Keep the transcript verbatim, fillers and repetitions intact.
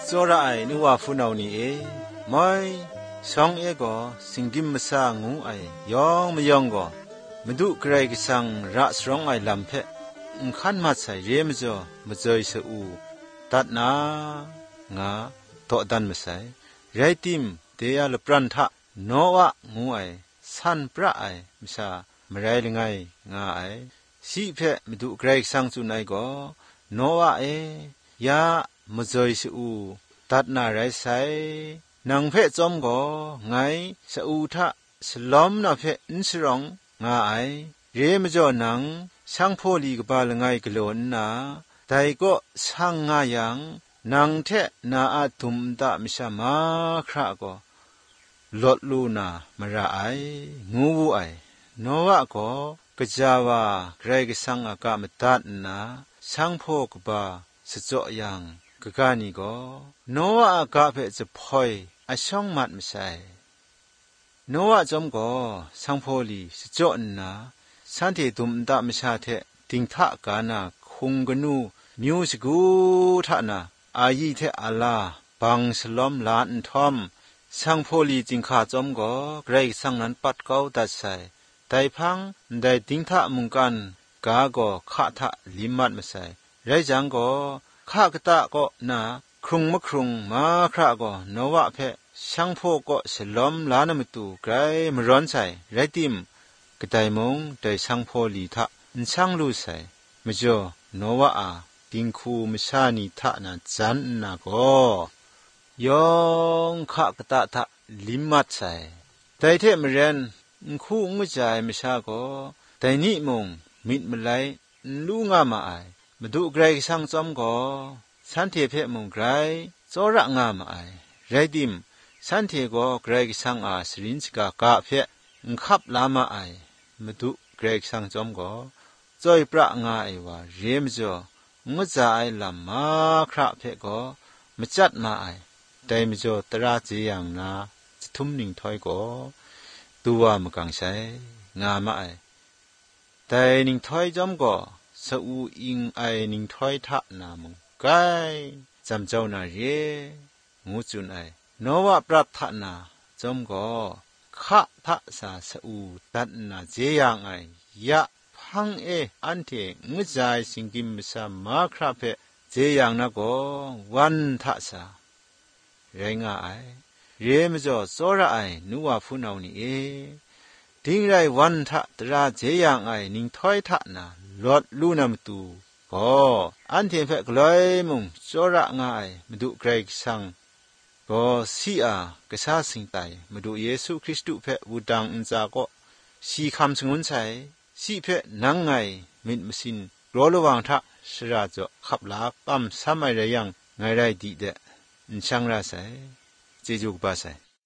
จอระไอนึกว่าฟูนาวนี่เอมอยสองเอก็สิงกิมมสางูไอยองมยองก็มดุเกรกสังระสรองไอลำเพอุคันมาใส่เรียมจ่อมเจยสูตัดนางาโตดันมาใส่ไรติมเดียลปรันทะโนวะงูไอสันพระไอมิชามไรลงไงงาไอสีเพมดุเกรกสังสุนัยก็โนวะเอยามเจยสูตัดนาไรใส่นางเพจอมก็ไงสูทะสลอมนาเพอินสรองงาไอเรมจ่อนังช่างพ่อลีกบาลงไงกลอนนาแต่ก็ช่างงายังนางเทนาอาทุมตามิชามาคราก็ลดลูนามระไองูวูไอโนวะก็กจาวาเกรกสังอากามตัดนาช่างพ่อกบาสะจ่อยังกกานีก็โนวะอากาเพจะพอยอาช่องมัดมิใช่โนวะจอมก็ช่างพ่อลีสะจ่อนาสันติตุมตามชาเทติงทะกานาคงกนูมิวสกูทะนาอายีเทอาลาบังสลอมลานทอมสังโพลีจิงขาจอมก็เกรกสังนั้นปัดเก้าตัดใส่แต่พังได้ติงทะมุงกันกาก็ขะทะลิมัดมาใส่ไรจังก็ข้ากตะก็นาครุงมะครุงมาคราก็โนวะเพช่างโพก็สลอมลานมตุไกรมร้อนใส่ไรติมกระไดมงได้ช่างพอลีทะช่างรู้ใส่มจ่อโนวะอาดิงคูมชานีทะนาจันนาก็ยองขะกะตะทะลิมัดใส่แต่เทมเรนคู่งุจายมชาก็แต่นี่มงมิดมไลลู่งามาไอมาดูไกรช่างจอมก็สันเทเพมงไกรจอระงามาไอไรดิมสันเทก็ไกรช่างอาสรินสกากะเพขับลามาไอมาดูเกรกสังจอมก็จอยประงาไอว่าเรียมจ่องุจาไอลำมาคราเพก็มาจัดมาไอแต่มจ่อตราเจียงนาจะทุ่มหนึ่งถอยก็ตัวมกังใช้งามาไอแต่หนึ่งถอยจอมก็สูอิงไอหนึ่งถอยทะนามงไกจำเจ้านาเรงูจุนไอโนวะปรัตนาจอมก็ขะทะสาสูตัดนาเจียงไอยะพังเออันเทงุจายสิงกิมสามาคราเพเจียงนะก็วันทะสาเรงาไอเรมจ่อโซระไอนัวฟูนาวนี่เอดิ้งไรวันทะตราเจียงไอนิงถอยทะนาลอดลูนามตูก็อันเทเพกลอยมุงโซระงาไอมาดูเกรกสังก็สีอากษาสิงไตมาดูเยซูคริสต์เพะวูดังอุนจาก็สีคำสงวนใช้สีเพะนังไงมิดมสินรอระวังทะสระจ่อขับลาปั๊มสมัยระยังไงไรดีเดะช่างราใส่เจจูกบาใส่